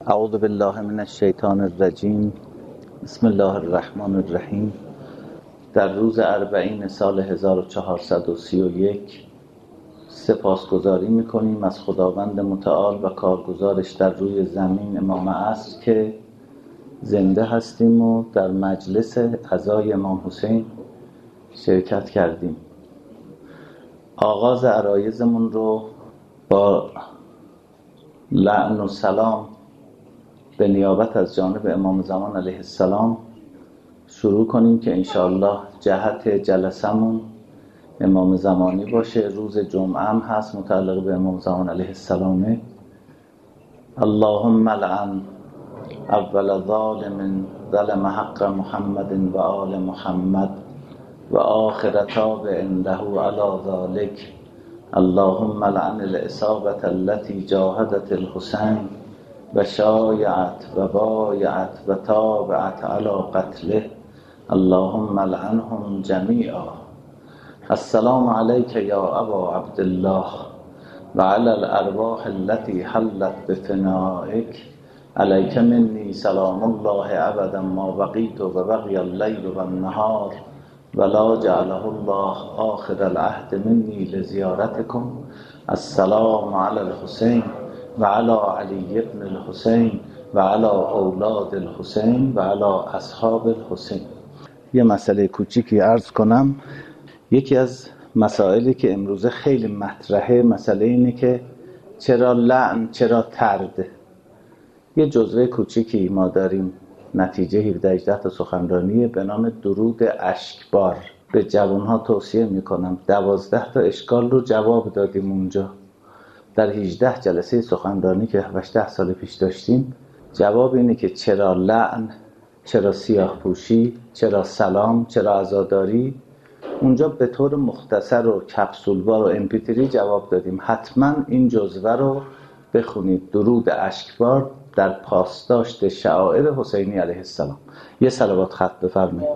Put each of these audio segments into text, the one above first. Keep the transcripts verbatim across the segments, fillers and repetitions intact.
اعوذ بالله من الشیطان الرجیم. بسم الله الرحمن الرحیم. در روز اربعین سال هزار و چهارصد و سی و یک سپاسگزاری میکنیم از خداوند متعال و کارگزارش در روی زمین امام عصر که زنده هستیم و در مجلس عزای امام حسین شرکت کردیم. آغاز عرایضمون رو با لعن و سلام به نیابت از جانب امام زمان علیه السلام شروع کنیم که انشاءالله جهت جلسمون امام زمانی باشه. روز جمعه هم هست متعلق به امام زمان علیه السلامه. اللهم لعن اول ظالم ظلم حق محمد و آل محمد و آخر تابع عنده علی ذلک. اللهم لعن العصابة التي جاهدت الحسین و شایعت و بایعت و تابعت علی قتله. اللهم لعنهم جمیعا. السلام علیک یا ابا عبدالله و علی الارواح التي حلت بفنائک. علیک منی سلام الله ابدا ما بقیت و بقی اللیل و النهار ولا جعله الله آخر العهد منی لزیارتکم. السلام علی الحسین و علی علی ابن الحسین و علی اولاد الحسین و علی اصحاب الحسین. یه مسئله کوچیکی عرض کنم. یکی از مسائلی که امروزه خیلی مطرحه مسئله اینه که چرا لعن، چرا طرد. یه جزوه کوچیکی ما داریم، نتیجه هفده هجده تا سخنرانی به نام درود اشکبار. به جوانها توصیه میکنم. دوازده تا اشکال رو جواب دادیم اونجا در هجده جلسه سخنرانی که هفده سال پیش داشتیم. جواب اینه که چرا لعن، چرا سیاه پوشی، چرا سلام، چرا عزاداری. اونجا به طور مختصر و کپسولوار و امپیتری جواب دادیم. حتما این جزوه رو بخونید. درود اشکبار در پاسداشت شعائر حسینی علیه السلام. یه صلوات خط بفرمایید.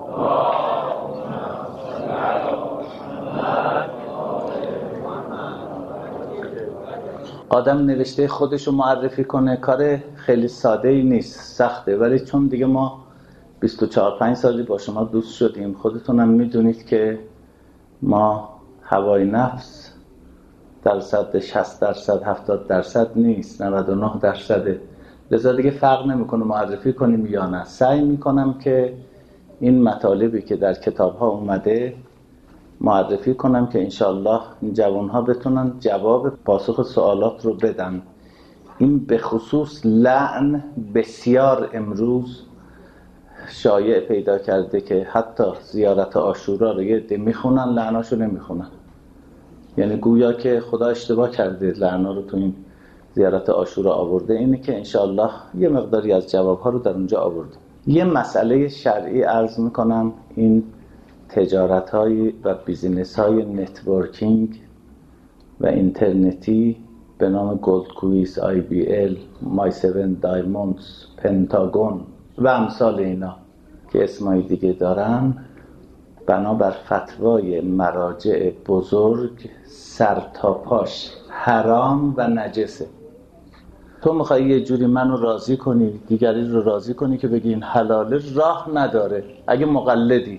آدم نوشته خودشو معرفی کنه کار خیلی ساده ای نیست، سخته. ولی چون دیگه ما بیست و چهار پنج سالی با شما دوست شدیم، خودتونم میدونید که ما هوای نفس درصد شصت درصد هفتاد درصد نیست، نود و نه درصده. لذا دیگه فرق نمیکنه معرفی کنیم یا نه. سعی میکنم که این مطالبی که در کتاب ها اومده معرفی کنم که انشالله این جوان ها بتونن جواب پاسخ سوالات رو بدن. این به خصوص لعن بسیار امروز شایع پیدا کرده که حتی زیارت عاشورا رو یه عده میخونن، لعناشو نمیخونن. یعنی گویا که خدا اشتباه کرده لعنا رو تو این زیارت عاشورا آورده. اینه که انشالله یه مقداری از جوابها رو در اونجا آورده. یه مسئله شرعی عرض میکنم. این تجارت های و بیزینس های نتورکینگ و اینترنتی به نام گولد کویز، آی بی ال، مای سیون دایموندز، پنتاگون و امثال اینا که اسمای دیگه دارن، بنابر فتوای مراجع بزرگ سر تا پاش حرام و نجسه. تو میخوایی یه جوری منو راضی کنی، دیگری رو راضی کنی که بگی این حلاله، راه نداره. اگه مقلدی،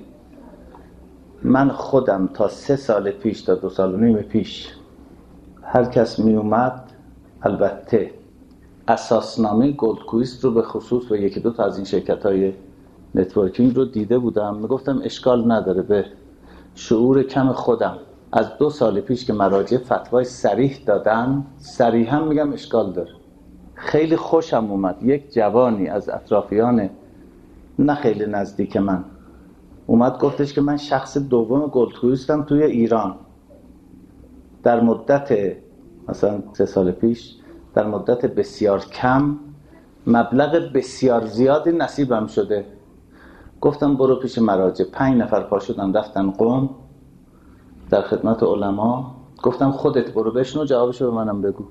من خودم تا سه سال پیش تا دو سال و نیم پیش هر کس می اومد، البته اساسنامه گولد کویست رو به خصوص و یکی دو تا از این شرکت های نتورکینگ رو دیده بودم، میگفتم اشکال نداره. به شعور کم خودم از دو سال پیش که مراجع فتوای صریح دادن، صریحا میگم اشکال داره. خیلی خوشم اومد. یک جوانی از اطرافیان نه خیلی نزدیک من اومد گفتش که من شخص دوم گولد کویستم توی ایران. در مدت مثلا سه سال پیش، در مدت بسیار کم، مبلغ بسیار زیادی نصیبم شده. گفتم برو پیش مراجع. پنج نفر پا شدن رفتن قم در خدمت علما. گفتم خودت برو بشنو، جوابشو به منم بگو.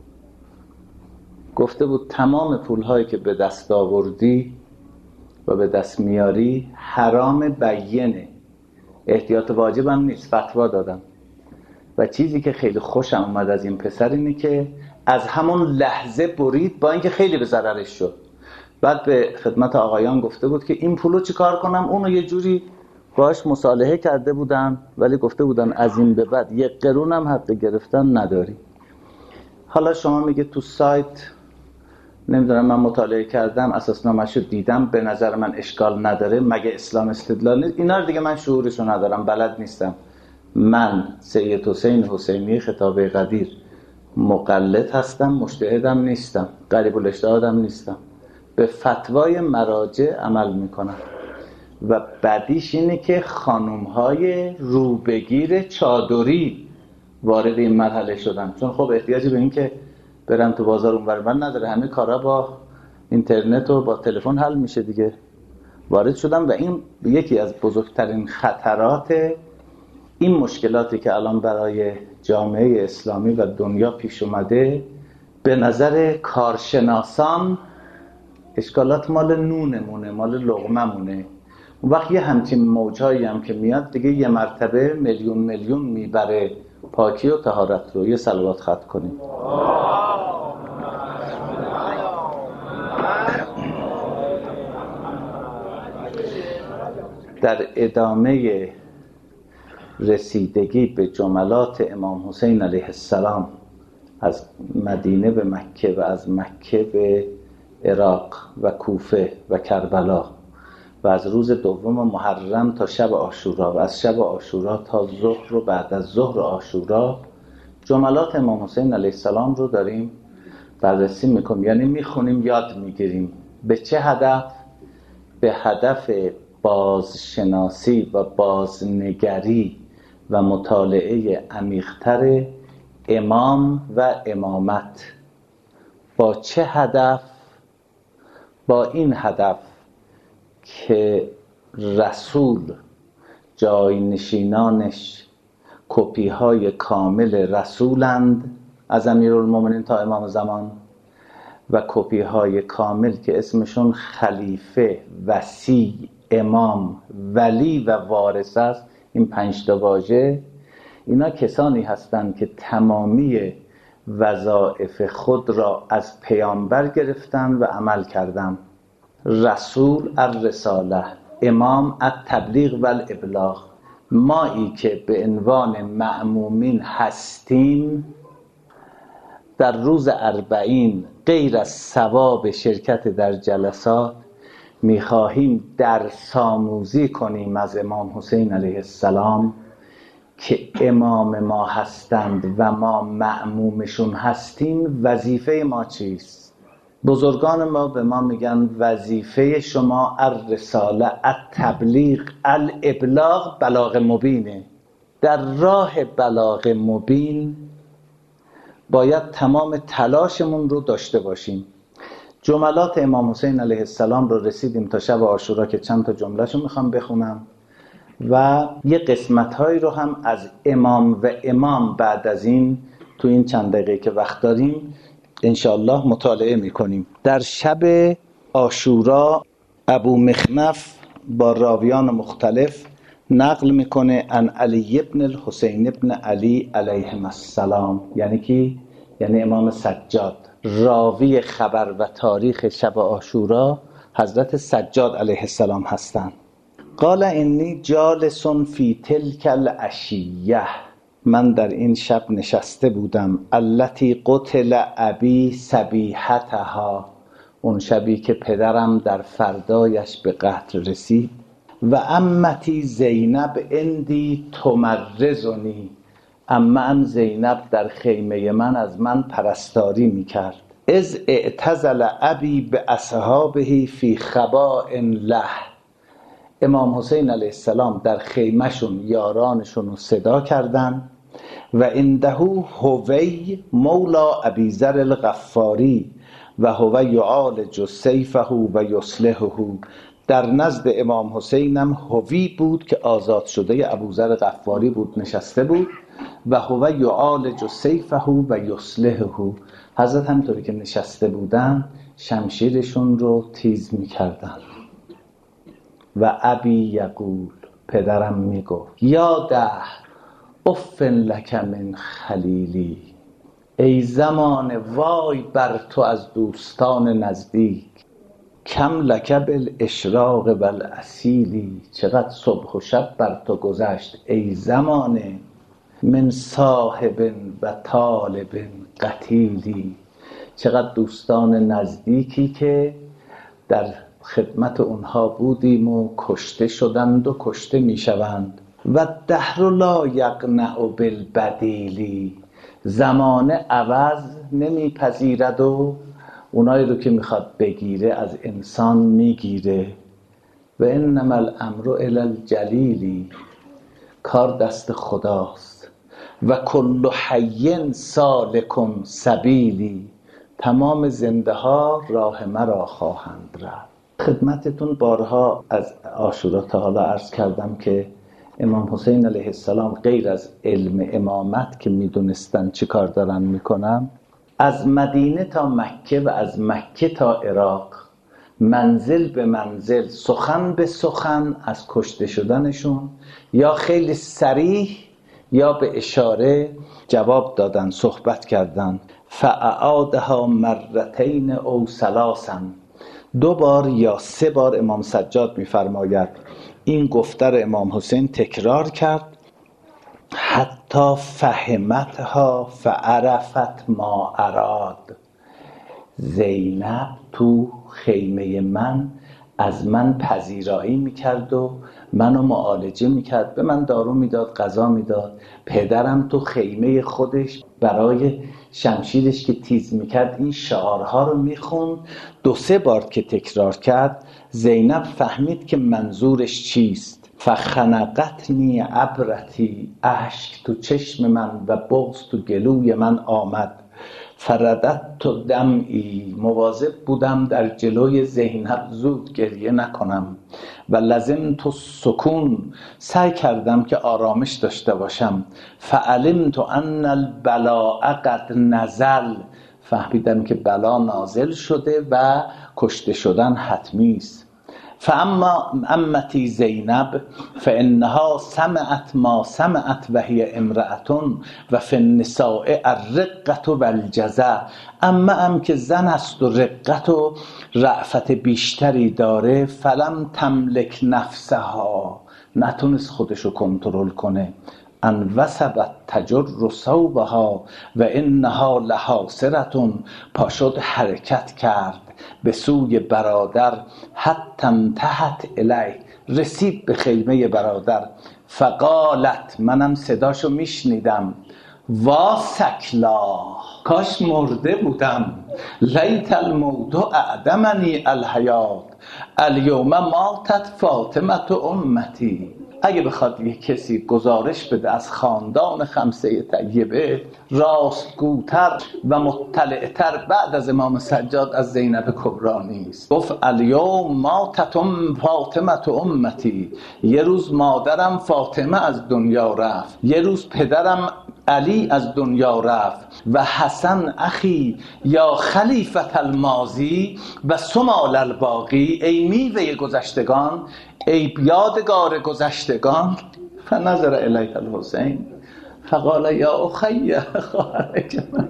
گفته بود تمام پولهایی که به دست آوردی و به دست میاری حرام بیینه، احتیاط واجب هم نیست. فتوا دادم. و چیزی که خیلی خوشم اومد از این پسر اینه که از همون لحظه برید، با اینکه خیلی به ضررش شد. بعد به خدمت آقایان گفته بود که این پولو چی کار کنم. اونو یه جوری باهاش مصالحه کرده بودن، ولی گفته بودن از این به بعد یک قرونم حق گرفتن نداری. حالا شما میگه تو سایت نمیدونم من مطالعه کردم، اساسنامه‌شو دیدم، به نظر من اشکال نداره، مگه اسلام استدلال نیست؟ اینا رو دیگه من شعورشو ندارم، بلد نیستم. من سید حسین حسینی خطابه قدیر مقلد هستم، مجتهدم نیستم، قریب الاجتهادم نیستم، به فتوای مراجع عمل میکنم. و بعدیش اینه که خانومهای روبگیر چادری وارد این مرحله شدن، چون خب احتیاجی به این که برم تو بازار اونور من نداره، همه کارا با اینترنت و با تلفن حل میشه دیگه. وارد شدم و این یکی از بزرگترین خطرات این مشکلاتی که الان برای جامعه اسلامی و دنیا پیش اومده. به نظر کارشناسان اشکالات مال نونمونه، مال لقممونه. اون وقت یه همچین موجهایی هم که میاد دیگه یه مرتبه میلیون میلیون میبره پاکی و طهارت رو. یه صلوات خط کنیم. در ادامه رسیدگی به جملات امام حسین علیه السلام از مدینه به مکه و از مکه به عراق و کوفه و کربلا و از روز دوم محرم تا شب عاشورا و از شب عاشورا تا ظهر و بعد از ظهر عاشورا، جملات امام حسین علیه السلام رو داریم بررسی میکنیم، یعنی میخونیم، یاد میگیریم. به چه هدف؟ به هدف بازشناسی و بازنگری و مطالعه عمیق‌تر امام و امامت. با چه هدف؟ با این هدف که رسول جای نشینانش کپی های کامل رسولند، از امیرالمومنین تا امام زمان، و کپی های کامل که اسمشون خلیفه، وصی، امام، ولی و وارث است. این پنج تا واژه، اینا کسانی هستند که تمامی وظایف خود را از پیامبر گرفتن و عمل کردن. رسول الرساله، امام التبلیغ و الابلاغ. مایی که به عنوان مأمومین هستیم در روز اربعین غیر از ثواب شرکت در جلسات میخواهیم درس آموزی کنیم از امام حسین علیه السلام که امام ما هستند و ما مأمومشون هستیم. وظیفه ما چیست؟ بزرگان ما به ما میگن وظیفه شما الرساله، التبلیغ، الابلاغ، بلاغ مبینه. در راه بلاغ مبین باید تمام تلاشمون رو داشته باشیم. جملات امام حسین علیه السلام رو رسیدیم تا شب عاشورا که چند تا جمله‌شو میخوام بخونم و یه قسمت‌هایی رو هم از امام و امام بعد از این تو این چند دقیقه که وقت داریم انشاءالله مطالعه میکنیم. در شب عاشورا ابو مخنف با راویان مختلف نقل میکنه ان علی ابن الحسین ابن علی علیهم السلام، یعنی کی؟ یعنی امام سجاد. راوی خبر و تاریخ شب عاشورا حضرت سجاد علیه السلام هستند. قال انی جالس فی تلک العشیه، من در این شب نشسته بودم. التی قتل ابی صبیحتها، اون شبی که پدرم در فردایش به قتل رسید. و امتی زینب اندی تمرزنی، امم زینب در خیمه من از من پرستاری میکرد. از اعتزل ابی به اصحابه فی خباء له، امام حسین علیه السلام در خیمهشون یارانشون رو صدا کردن. و عنده هوی مولا ابی ذر الغفاری و هو یعالج سیفه و یصلحه، در نزد امام حسینم هوی بود که آزاد شده ابوذر غفاری بود، نشسته بود. و هو یعالج سیفه و یصلحه، حضرت همینطوری که نشسته بودن شمشیرشون رو تیز میکردن. و ابی یقول، پدرم میگفت یا دهر افن لک من خلیلی، ای زمان وای بر تو از دوستان نزدیک. کم لک بالاشراق و الاصیلی، چقدر صبح و شب بر تو گذشت ای زمانه، من صاحب و طالب قتیلی، چقدر دوستان نزدیکی که در خدمت اونها بودیم و کشته شدند و کشته میشوند. و دهر لا یقنع بالبدیلی، زمانه عوض نمیپذیرد و اونایی رو که میخواد بگیره از انسان میگیره. و انما الامر الی الجلیلی، کار دست خداست. و کل حی سالک سبیلی، تمام زنده ها راه مرا خواهند رفت. خدمتتون بارها از عاشورا تا حالا عرض کردم که امام حسین علیه السلام غیر از علم امامت که میدونستن چی کار دارن میکنن، از مدینه تا مکه و از مکه تا عراق منزل به منزل، سخن به سخن از کشته شدنشون یا خیلی صریح یا به اشاره جواب دادن، صحبت کردن. فاعادها مرتین او ثلاثا، دو بار یا سه بار امام سجاد میفرماید این گفتار امام حسین تکرار کرد. حتی فهمتها فعرفت ما اراد، زینب تو خیمه من از من پذیرایی میکرد و منو معالجه میکرد، به من دارو میداد، غذا میداد. پدرم تو خیمه خودش برای شمشیرش که تیز میکرد این شعارها رو میخوند. دو سه بار که تکرار کرد زینب فهمید که منظورش چیست. فخنقتنی عبرتی، اشک تو چشم من و بغض تو گلوی من آمد. فردت تو دمعی، مواظب بودم در جلوی زینب زود گریه نکنم. و لازم تو سکون، سعی کردم که آرامش داشته باشم. فعلمت ان البلاء قد نزل، فهمیدم که بلا نازل شده و کشته شدن حتمی است. فاما امتی زینب فانها سمعت ما سمعت و هی امرأتون و فی النساء الرقة و الجزع، اما ام که زن است و رقت و رأفت بیشتری داره. فلم تملک نفسها، نتونست خودشو کنترل کنه. ان وثبت تجر ثوبها و انها لحاصرة، پاشد حرکت کرد به سوی برادر. حتی انتهت الیه، رسید به خیمه برادر. فقالت، منم صداشو میشنیدم، وا سکلا، کاش مرده بودم. لیت الموت اعدمنی الحیات، الیوم ماتت فاطمه امتی. اگه بخواد یک کسی گزارش بده از خاندان خمسه طیبه، راستگوتر و مطلعتر بعد از امام سجاد از زینب کبری نیست. گفت الیوم ماتت فاطمه امتی، یه روز مادرم فاطمه از دنیا رفت، یه روز پدرم علی از دنیا رفت. و حسن اخی یا خلیفت الماضی و سمال الباقی، ای میوه گذشتگان، ای یادگار گذشتگان. فنظر الیه الحسین فقال یا اخی، خواهرک من،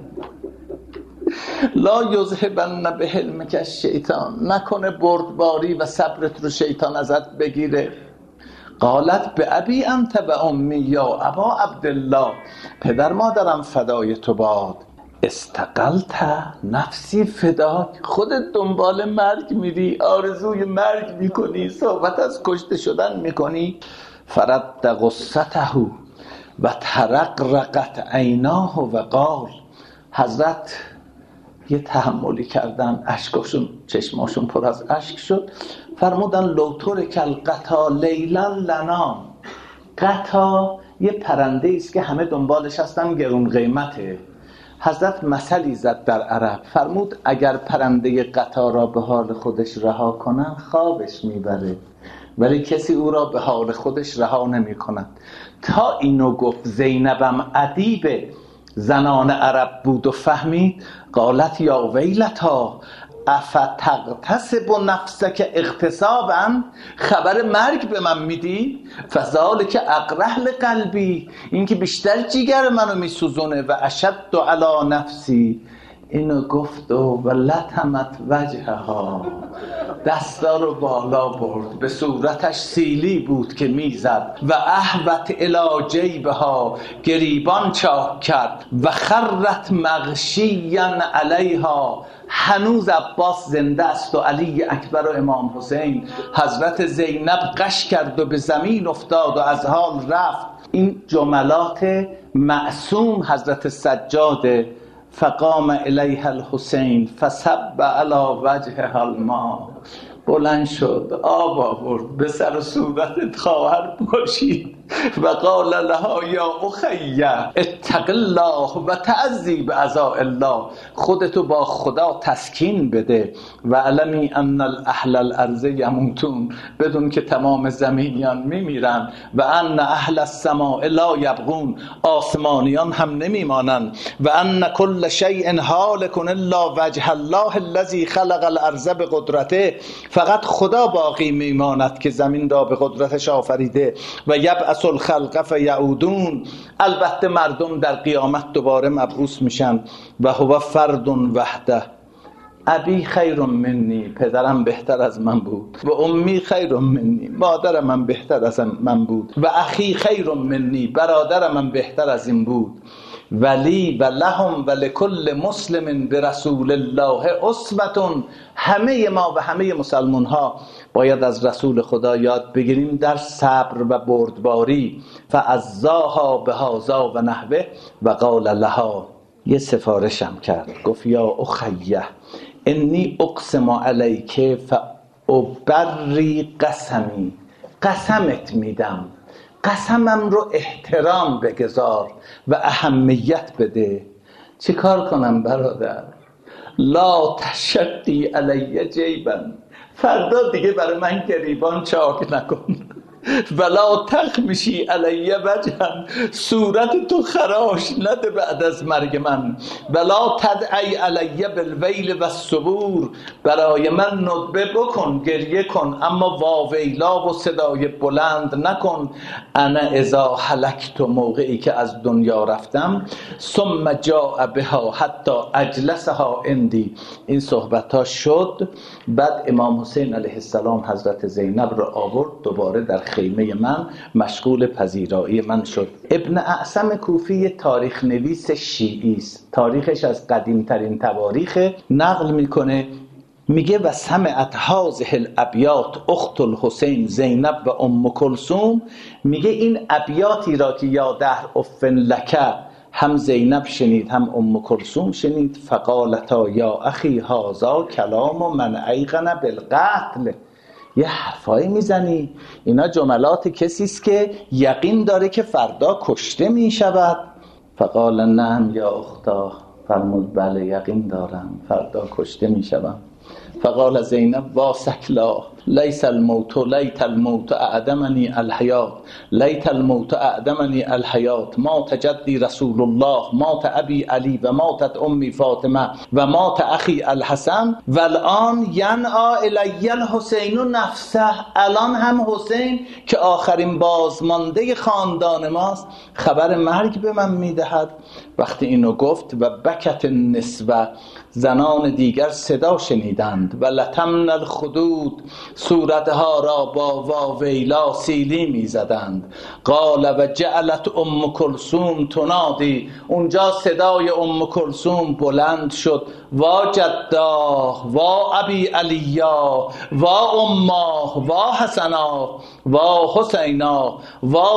لا یذهبن بحلمک الشیطان، نکنه بردباری و صبرت رو شیطان ازت بگیره. قالت به ابی انت و امی یا ابا عبدالله، پدر مادرم فدای تو باد. استقلت نفسی فداک، خودت دنبال مرگ میری، آرزوی مرگ میکنی، صحبت از کشته شدن میکنی. فرد غصته و ترقرقت عیناه و قال، حضرت یه تحملی کردن، اشکاشون چشماشون پر از اشک شد. فرمودن لو ترک القطا لیلا لنام، قطا یه پرنده است که همه دنبالش هستن، گرون قیمته. حضرت مثلی زد در عرب، فرمود اگر پرنده قطا را به حال خودش رها کنن خوابش میبره، ولی کسی او را به حال خودش رها نمی کند. تا اینو گفت زینبم ادیب زنان عرب بود و فهمید. قالت یا ویلتا افتغتصب نفسک اغتصابا، خبر مرگ به من میدی؟ فذالک اقرح لقلبی، این که بیشتر جیگر منو میسوزونه. و اشد علی نفسی، اینو گفت و لطمت وجهها، دستا رو بالا برد، به صورتش سیلی بود که میزد و احوت الی جیبها، گریبان چاک کرد و خرت مغشیا علیها. هنوز عباس زنده است و علی اکبر و امام حسین. حضرت زینب قش کرد و به زمین افتاد و از حال رفت. این جملات معصوم حضرت سجاده. فقام الیها الحسین فصب علی وجهها الماء، بلند شد آب آورد به سر و صورتت خواهر باشید و قال لها یا اخیه اتق الله و تعذی بعزاء الله، خودتو با خدا تسکین بده و علمی ان الاهل الارض یموتون، بدون که تمام زمینیان میمیرن و ان اهل السماء لا یبغون، آسمانیان هم نمیمانند و ان کل شیء هالک الا وجه الله الذی خلق الارض بقدرته، فقط خدا باقی میماند که زمین را به قدرتش آفریده و یبعث الخلق فیعودون، البته مردم در قیامت دوباره مبعوث میشن و هو فرد وحده. ابی خیر منی، پدرم بهتر از من بود، و امی خیر منی، مادرم من بهتر از من بود، و اخی خیر منی، برادرم من بهتر از این بود، ولی و لهم و لکل مسلم برسول الله اسوة. همه ما و همه مسلمان ها باید از رسول خدا یاد بگیریم در صبر و بردباری. فعزاها بهذا و نحوه و قال لها، یه سفارشم کرد، گفت یا اخیه انی اقسم علیک فابری قسمی، قسمت میدم، قسمم رو احترام بگذار و اهمیت بده. چه کار کنم برادر؟ لا تشقی علی جیبا، فردا دیگه برای من گریبان چاک نکن. ولا تخمشی علی وجها، صورت تو خراش نده بعد از مرگ من. ولا تدعی علی بالویل و الصبور، برای من ندبه بکن، گریه کن، اما واویلا و صدای بلند نکن. انا اذا هلکت، موقعی که از دنیا رفتم، ثم جاء بها حتی اجلسها عندی. این صحبت ها شد، بعد امام حسین علیه السلام حضرت زینب را آورد دوباره در خیمه من، مشغول پذیرایی من شد. ابن اعصم کوفی تاریخ نویس شیعی است، تاریخش از قدیم ترین تواریخ. نقل میکنه، میگه و سمعت هذه الابیات اخت الحسین زینب و ام کلثوم، میگه این ابیاتی را که یا دهر افن لکه، هم زینب شنید هم ام کلثوم شنید. فقالتا یا اخی هذا کلام من ایقن بالقتل، یه حرفایی میزنی، اینا جملات کسی است که یقین داره که فردا کشته میشود. فقال نعم یا اختا، فرمود بله یقین دارم فردا کشته میشوم. فقال زینب واسکلا لیس الموت لیت الموت اعدمنی الحیات، لیت الموت اعدمنی الحیات، مات جدی رسول الله، مات ابی علی و ماتت امی فاطمه و مات اخی الحسن و الان ینعا الی الحسین نفسه، الان هم حسین که آخرین بازمانده خاندان ماست خبر مرگ به من میدهد. وقتی اینو گفت و بکت النسوه، زنان دیگر صدا شنیدند و لتمن الخدود، صورتها را با واویلا سیلی می زدند. قال و جعلت ام کلثوم تنادی، اونجا صدای ام کلثوم بلند شد، وا جداه وا ابی علیا وا اماه وا حسنا وا حسینا وا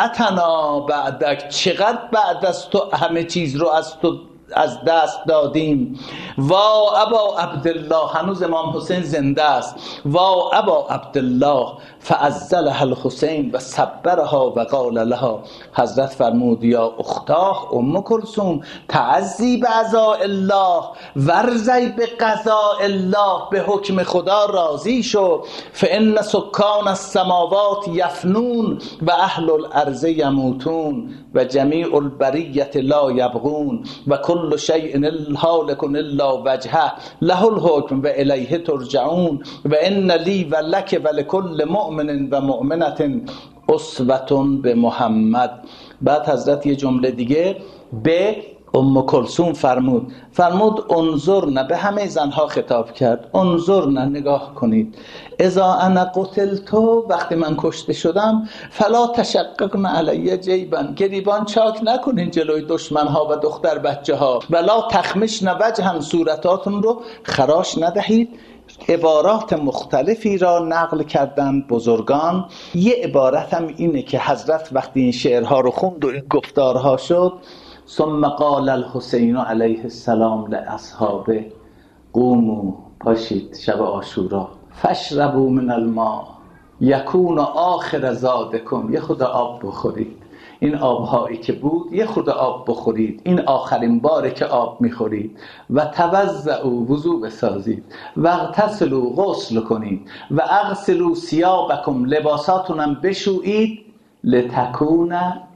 زیعتنا بعدک، چقدر بعد از تو همه چیز رو از تو از دست دادیم. وا ابا عبدالله، هنوز امام حسین زنده است. وا ابا عبدالله فعزلها الحسین و صبرها و قال لها، حضرت فرمود یا اختاه ام کلثوم تعزی بعزاء الله، ورزی به قضاء الله، به حکم خدا راضی شو. فان سکان السماوات یفنون و اهل الارض یموتون و جمیع البریة لا یبغون و کل شیء هالک الا وجهه له الحکم و الیه ترجعون و ان لی و لک و لکل مؤمن و مؤمنة اسوة به محمد. بعد حضرت یه جمله دیگه به ام کلثوم فرمود فرمود انظرنا، به همه زنها خطاب کرد، انظرنا، نگاه کنید، اذا انا قتلتو، وقتی من کشته شدم، فلا تشققن علی جیبا، گریبان چاک نکنین جلوی دشمنها و دختر بچه ها، ولا تخمشن وجها، صورتاتون رو خراش ندهید. عبارات مختلفی را نقل کردن بزرگان. یه عبارت هم اینه که حضرت وقتی این شعرها رو خوند و این گفتارها شد، ثم قال الحسین علیه السلام لاصحابه قوموا، پاشید شب عاشورا، فاشربوا من الماء یکون آخر زادکم، یه خود آب بخورید، این آبهایی که بود یه خود آب بخورید، این آخرین باره که آب میخورید. و توضعوا، وضو بسازید، و اغتسلوا، غسل کنید، و اغسلوا ثیابکم، لباساتونم بشویید، لتکون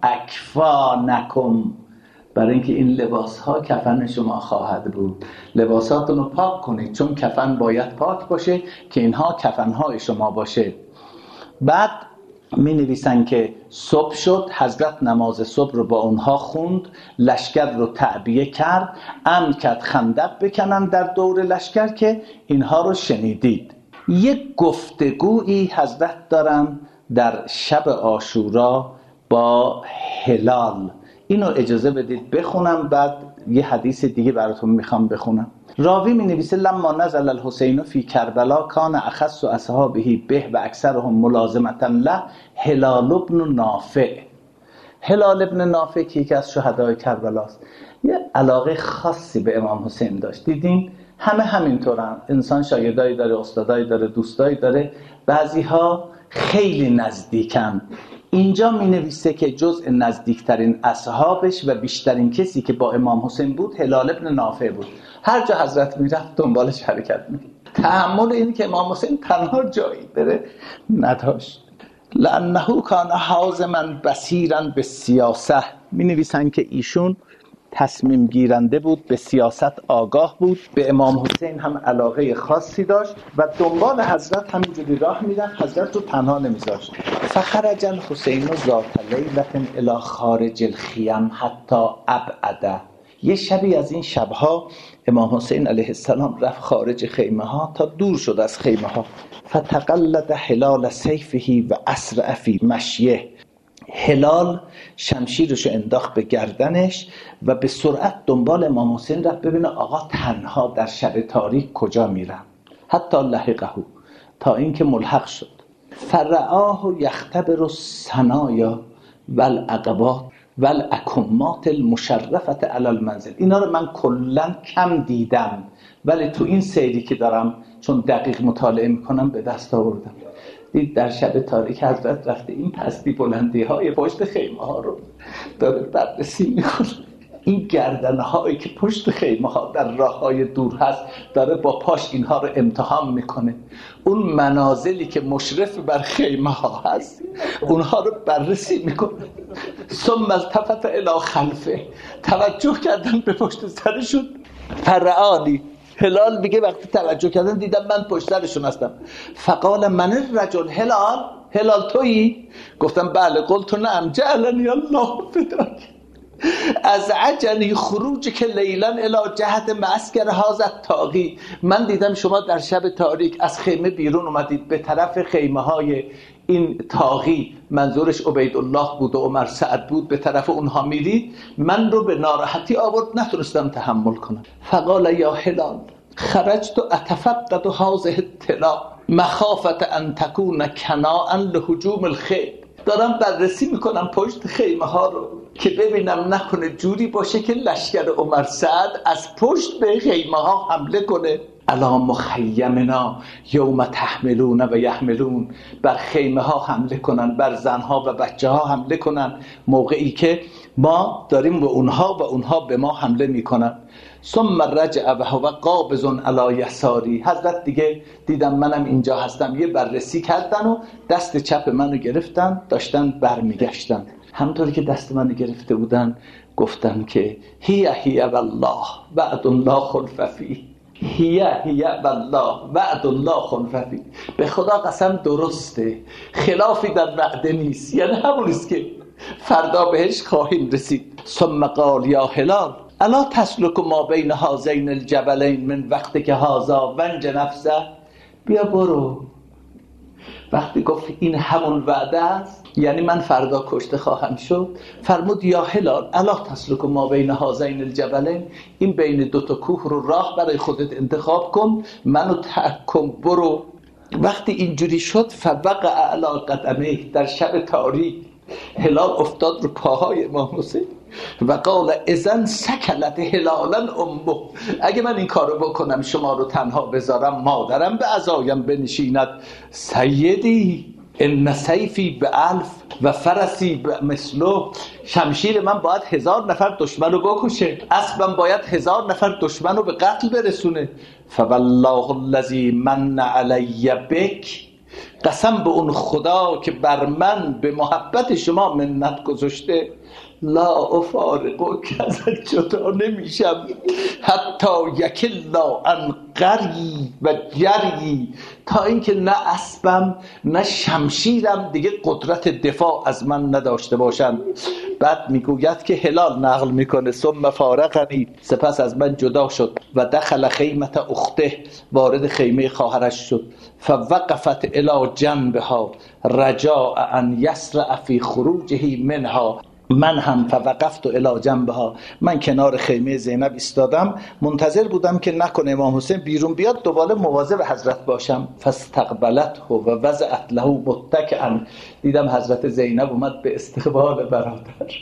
اکفانکم، برای اینکه این لباس ها کفن شما خواهد بود. لباساتون رو پاک کنید، چون کفن باید پاک باشه که اینها کفن های شما باشه. بعد می نویسن که صبح شد، حضرت نماز صبح رو با اونها خوند، لشکر رو تعبیه کرد، امر کرد خندق بکنن در دور لشکر که اینها رو شنیدید. یک گفتگویی حضرت دارن در شب عاشورا با هلال. اینو اجازه بدید بخونم، بعد یه حدیث دیگه براتون میخوام بخونم. راوی می نویسه لما نزل الحسین فی کربلا کان اخص اصحابه به و اکثرهم ملازمتا له هلال ابن نافع. هلال ابن نافع که یکی از شهدای کربلاست، یه علاقه خاصی به امام حسین داشت. دیدین همه همینطورن، انسان شاگردایی داره، استادایی داره، دوستایی داره، بعضی ها خیلی نزدیکن. اینجا می نویسه که جزء نزدیکترین اصحابش و بیشترین کسی که با امام حسین بود هلال ابن نافع بود. هر جا حضرت می رفت دنبالش حرکت می. تحمل این که امام حسین تنها جایی بره نداشت. لانه کان حازما بصیرا بالسیاسه، می نویسن که ایشون تصمیم گیرنده بود، به سیاست آگاه بود، به امام حسین هم علاقه خاصی داشت و دنبال حضرت همینجوری راه میرفت، حضرت رو تنها نمیذاشت. فخرج الحسین ذات لیلة الی خارج الخیم حتی ابعد. یه شبی از این شبها امام حسین علیه السلام رفت خارج خیمه ها تا دور شد از خیمه ها. فتقلد حلال سیفه و اسرع فی مشیه. هلال شمشیرشو انداخت به گردنش و به سرعت دنبال امام حسین رفت ببینه آقا تنها در شب تاریک کجا میرن. حتی لحقه، تا اینکه ملحق شد. فرعاه یختبر الثنایا والعقبات والاکمات المشرفه علی المنزل. اینا رو من کلا کم دیدم، ولی تو این سیری که دارم چون دقیق مطالعه میکنم به دست آوردم. دید در شب تاریک حضرت رفته این پستی بلندی های پشت خیمه ها رو داره بررسی میکنه. این گردنه هایی که پشت خیمه ها در راه های دور هست داره با پاش اینها رو امتحان میکنه. اون منازلی که مشرف بر خیمه ها هست اونها رو بررسی میکنه. ثم التفت الی خلفه، توجه کردن به پشت سرشون. فرعانی، هلال میگه وقتی توجه کردن دیدم من پشت سرشون هستم. فقال من الرجل، هلال هلال تویی؟ گفتم بله. قلت نعم. جعلنی الله فداک از عجلی خروج که لیلن الی جهت معسکر هازت تاغی. من دیدم شما در شب تاریک از خیمه بیرون اومدید به طرف خیمه های این تاغی، منظورش عبیدالله بود و عمر سعد بود، به طرف اونها میرید. من رو به ناراحتی آورد، نتونستم تحمل کنم. فقال یا هلال خرجت اتفقد هذه الطلا مخافت ان تكون کناعا لهجوم الخیل. دارم بررسی میکنم پشت خیمه ها رو که ببینم نکنه جوری باشه که لشکر عمر سعد از پشت به خیمه ها حمله کنه. الا مخیمنا یوم تحملون و یحملون، بر خیمه ها حمله کنن، بر زنها و بچه ها حمله کنن، موقعی که ما داریم به اونها و اونها به ما حمله میکنن. ثم رجع و هو قابض علی یساری. حضرت دیگه دیدم منم اینجا هستم، یه بررسی کردن و دست چپ منو گرفتن، داشتن برمیگشتن. همونطوری که دست منو گرفته بودن گفتن که هی هی والله وعد الله خلف فیه، هی هی والله وعد الله خلف فیه. به خدا قسم درسته، خلافی در وعده نیست، یعنی همونیست که فردا بهش خواهیم رسید. ثم قال یا هلال الا تسلک ما بین هذین الجبلین من وقتی که هذا ونج نفسه، بیا برو. وقتی گفت این همون وعده است، یعنی من فردا کشته خواهم شد، فرمود یا هلال الا تسلک ما بین هذین الجبلین، این بین دو تا کوه رو راه برای خودت انتخاب کن، منو ترک کن، برو. وقتی اینجوری شد فوقع علی قدمه، در شب تاریک هلال افتاد رو پاهای امام حسین و قال اذن سکلت هلالا امه، اگه من این کارو بکنم شما رو تنها بذارم، مادرم به عزایم بنشیند. سیدی ان سیفی به الف و فرسی به مثلو، شمشیر من باید هزار نفر دشمن رو بکشه، اسبم باید هزار نفر دشمن رو به قتل برسونه. فوالله الذی من علی بک، قسم به اون خدا که بر من به محبت شما منت گذاشته، لا افارقک، ازت جدا نمیشم، حتی یکلا عن قری و جری، تا اینکه نه اسبم نه شمشیرم دیگه قدرت دفاع از من نداشته باشند. بعد میگوید که هلال نقل میکنه ثم فارقنی، سپس از من جدا شد و دخل خیمت اخته، وارد خیمه خواهرش شد، فوقفت الی جنبها رجاء ان یسرع فی خروجه منها، من هم فوقفت الی جنبها، من کنار خیمه زینب ایستادم، منتظر بودم که نکنه امام حسین بیرون بیاد، دوباره مواظب حضرت باشم. فاستقبلته و وضعت له متکئا، دیدم حضرت زینب اومد به استقبال برادر،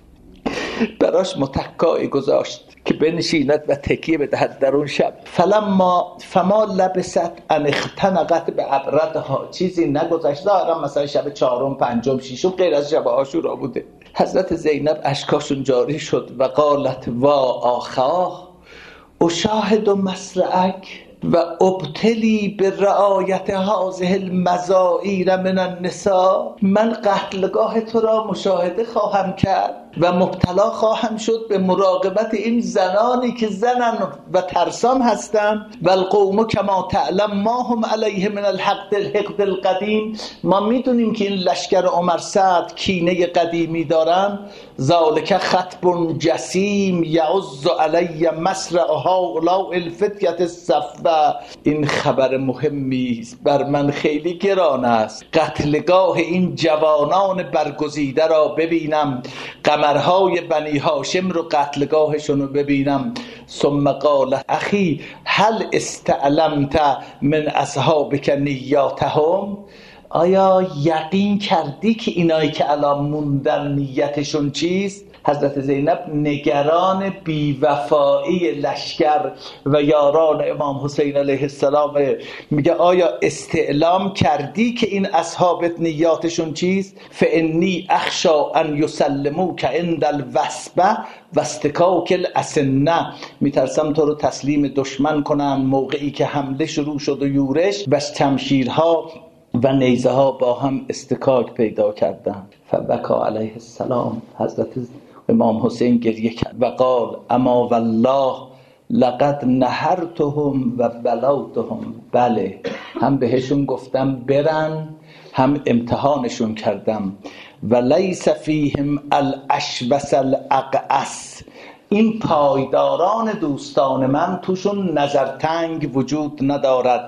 براش متکایی گذاشت که بنشیند و تکیه بدهد در اون شب. فلما فما لبست ان اختنقت به عبرتها، چیزی نگذشت، ظاهرا مثلا شب چهارم پنجم ششم غیر از شب عاشورا بوده، حضرت زینب اشکاشون جاری شد و قالت وا آخاه اشاهد مسرعک و ابتلی به رعایت هذه المزائیر من النساء، من قتلگاه تو را مشاهده خواهم کرد و مبتلا خواهم شد به مراقبت این زنانی که زنن و ترسان هستند. و القوم کما تعلم ما هم علیه من الحقد الحقد القدیم، ما میدونیم که این لشکر عمر سعد کینه قدیمی دارن. ذالک خطب جسیم یعز علی مسرع هؤلاء الفتیة الصفا، این خبر مهمی است، بر من خیلی گران است، قتلگاه این جوانان برگزیده را ببینم، قمرهای بنی هاشم رو قتلگاهشون رو ببینم. ثم قال اخی هل استعلمت من اصحابک نیاتهم، آیا یقین کردی که اینایی که الان موندن نیتشون چیست؟ حضرت زینب نگران بیوفایی لشکر و یاران امام حسین علیه السلام، میگه آیا استعلام کردی که این اصحابت نیاتشون چیست؟ فانی اخشا ان یسلموک عند الوثبه و استکاک الاسنه، میترسم تو رو تسلیم دشمن کنن موقعی که حمله شروع شد و یورش، بس شمشیرها و نیزه ها با هم استکاک پیدا کردن. فبکا علیه السلام، حضرت امام حسین گریه کرد و قال اما والله لقد نهرتهم و بلوتهم، بله هم بهشون گفتم برن هم امتحانشون کردم. و لیس فیهم الاشبس الاقعس، این پایداران دوستان من توشون نظرتنگ وجود ندارد.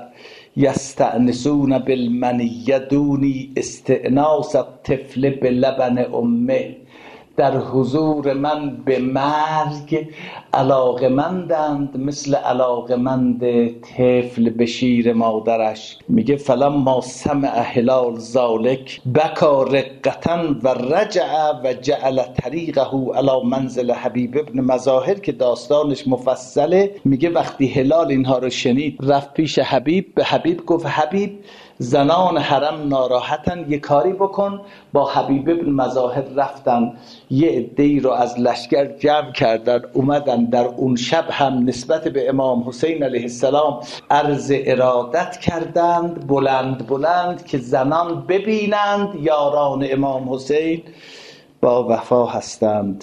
یستأنسون بالمنیه دونی استئناس الطفل بلبن امه، در حضور من به مرگ علاقمندند مثل علاقمند طفل به شیر مادرش. میگه فلما سمع هلال ذالک بکا رقتا و رجع و جعل طریقه علی منزل حبیب ابن مظاهر، که داستانش مفصله. میگه وقتی هلال اینها رو شنید رفت پیش حبیب، به حبیب گفت حبیب زنان حرم ناراحتن، یه کاری بکن. با حبیب ابن مظاهر رفتن، یه عده‌ای رو از لشکر جمع کردن، اومدن در اون شب هم نسبت به امام حسین علیه السلام عرض ارادت کردند بلند بلند که زنان ببینند یاران امام حسین با وفا هستند،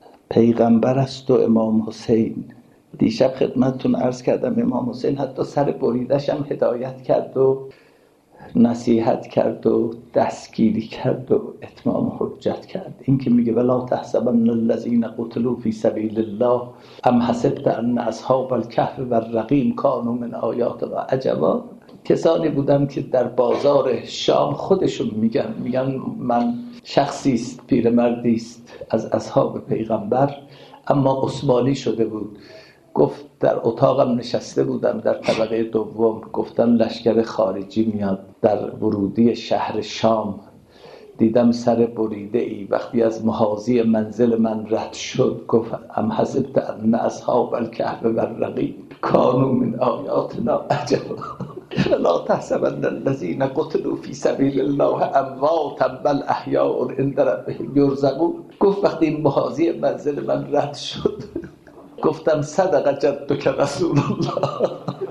پیغمبر است و امام حسین. دیشب خدمتتون عرض کردم امام حسین حتی سر بریدش هم هدایت کرد و نصیحت کرد و دستگیری کرد و اتمام حجت کرد. این که میگه ولا تحسبن الذين قتلوا في سبيل الله ام حسبت ان اصحاب الكهف والرقيم كانوا من آیاتنا عجبا. کسانی بودن که در بازار شام خودشون میگن میگن من شخصی است، پیرمردی است از اصحاب پیغمبر، اما عثمانی شده بود. گفت در اتاقم نشسته بودم در طبقه دوم، گفتن لشکر خارجی میاد در ورودی شهر شام، دیدم سر بریده ای، وقتی از محاذی منزل من رد شد گفت ام حسبت ان اصحاب الكهف والرقيم كانوا من آیاتنا عجبا لا تحسبن الذين قتلوا في سبيل الله امواتا بل احیاء عند ربهم یرزقون. گفت وقتی این محاذی منزل من رد شد گفتم صدق جدک رسول الله.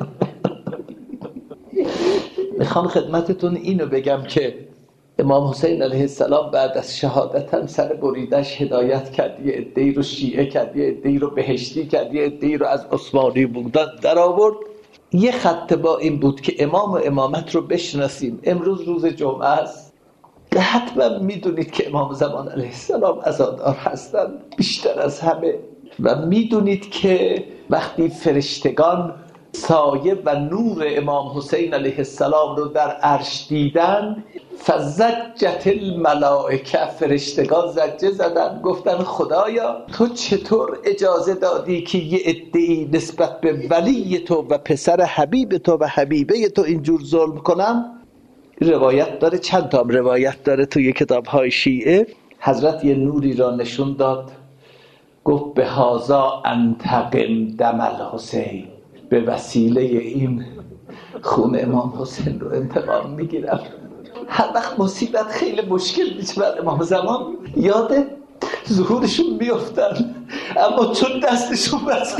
میخوام خدمتتون اینو بگم که امام حسین علیه السلام بعد از شهادت هم سر بریدش هدایت کرد، یه عده‌ای رو شیعه کرد، یه عده‌ای رو بهشتی کرد، یه عده‌ای رو از عثمانی بودن در آورد. یه خط با این بود که امام و امامت رو بشناسیم. امروز روز جمعه است، حتما میدونید که امام زمان علیه السلام عزادار هستن بیشتر از همه، و میدونید که وقتی فرشتگان سایه و نور امام حسین علیه السلام رو در عرش دیدن فزجت الملائکه، فرشتگان زجه زدن، گفتن خدایا تو چطور اجازه دادی که یه عده‌ای نسبت به ولی تو و پسر حبیب تو و حبیبه تو اینجور ظلم کنن؟ روایت داره، چند تا روایت داره توی کتاب‌های شیعه. حضرت یه نوری را نشون داد، گفت به هازا انتقم دم الحسین، به وسیله این خون امام حسین رو انتقام میگیرم. هر وقت مصیبت خیلی مشکل میشه بر امام زمان یاد ظهورشون میافتن، اما چون دستشون بسته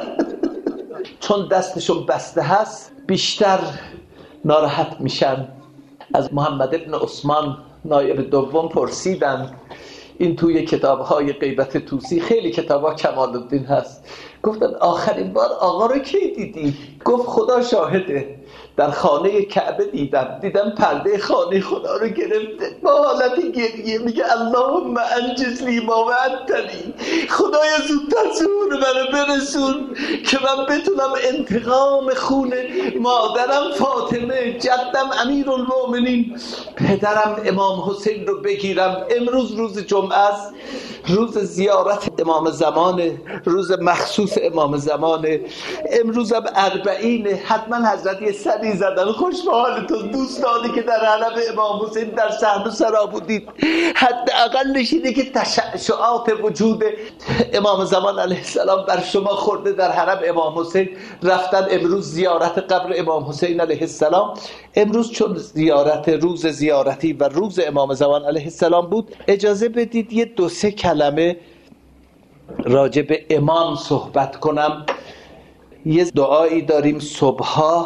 چون دستشون بسته هست بیشتر ناراحت میشن. از محمد ابن عثمان نایب دوم پرسیدن، این توی کتاب‌های غیبت طوسی، خیلی کتاب‌ها کمال الدین هست، گفتن آخرین بار آقا رو کی دیدی؟ گفت خدا شاهده، در خانه کعبه دیدم دیدم پرده خانه خدا رو گرفته، با حالت گریه میگه اللهم انجز لی ما وعدتنی، خدایا زودتر ظهور منو برسون که من بتونم انتقام خون مادرم فاطمه، جدم امیرالمؤمنین، پدرم امام حسین رو بگیرم. امروز روز جمعه است، روز زیارت امام زمانه، روز مخصوص امام زمانه، امروز هم اربعینه. حتما حضرت یه سری زدن خوش به حالتون دوستانی که در حرم امام حسین در صحن و سرا بودید. حداقل نشینه که تشعشعات وجود امام زمان علیه السلام بر شما خورده در حرم امام حسین. رفتن امروز زیارت قبر امام حسین علیه السلام. امروز چون زیارت روز زیارتی و روز امام زمان علیه السلام بود، اجازه بدید یه دو سه کلمه راجع به امام صحبت کنم. یه دعایی داریم صبحا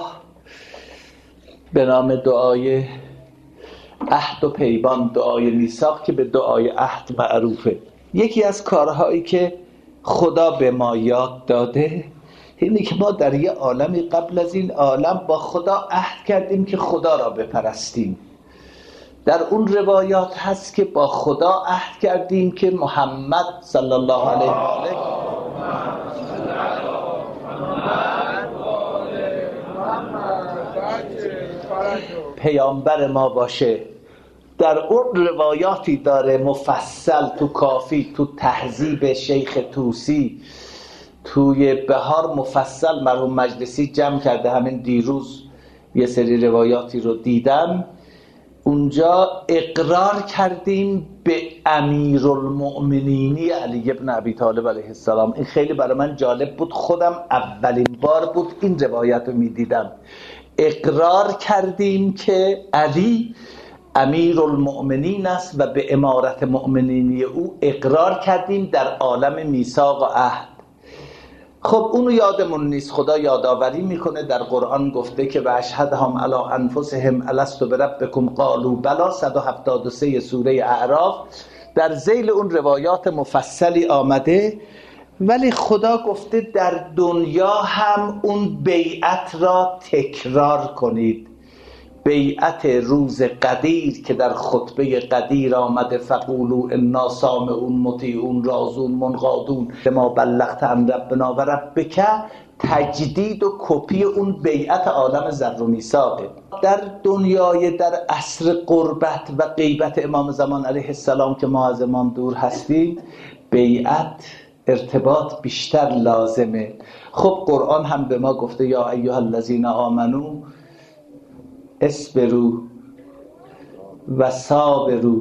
به نام دعای عهد و پیمان، دعای میثاق که به دعای عهد معروفه. یکی از کارهایی که خدا به ما یاد داده اینه که ما در یه عالمی قبل از این عالم با خدا عهد کردیم که خدا را بپرستیم. در اون روایات هست که با خدا عهد کردیم که محمد صلی الله علیه و آله پیامبر ما باشه. در اون روایاتی داره مفصل تو کافی، تو تهذیب شیخ طوسی، توی بهار مفصل مرحوم مجلسی جمع کرده. همین دیروز یه سری روایاتی رو دیدم، اونجا اقرار کردیم به امیرالمؤمنینی علی ابن ابی طالب علیه السلام. این خیلی برای من جالب بود، خودم اولین بار بود این روایت رو میدیدم. اقرار کردیم که علی امیرالمؤمنین است و به امارت مؤمنینی او اقرار کردیم در عالم میثاق و عهد. خب اونو یادمون نیست، خدا یادآوری میکنه در قرآن گفته که و اشهدهم علی انفسهم الست بربکم قالوا بلی، صد و هفتاد و سه سوره اعراف. در ذیل اون روایات مفصلی آمده، ولی خدا گفته در دنیا هم اون بیعت را تکرار کنید. بیعت روز قدیر که در خطبه قدیر آمده فقولوا انا سامعون مطیعون راضون منقادون لما بلغت عن ربنا و ربک، تجدید و کپی اون بیعت عالم ذر و میثاقه. در دنیای در عصر قربت و غیبت امام زمان علیه السلام که ما از امام دور هستیم، بیعت ارتباط بیشتر لازمه. خب قرآن هم به ما گفته یا ایها الذین آمنو اصبروا و صابروا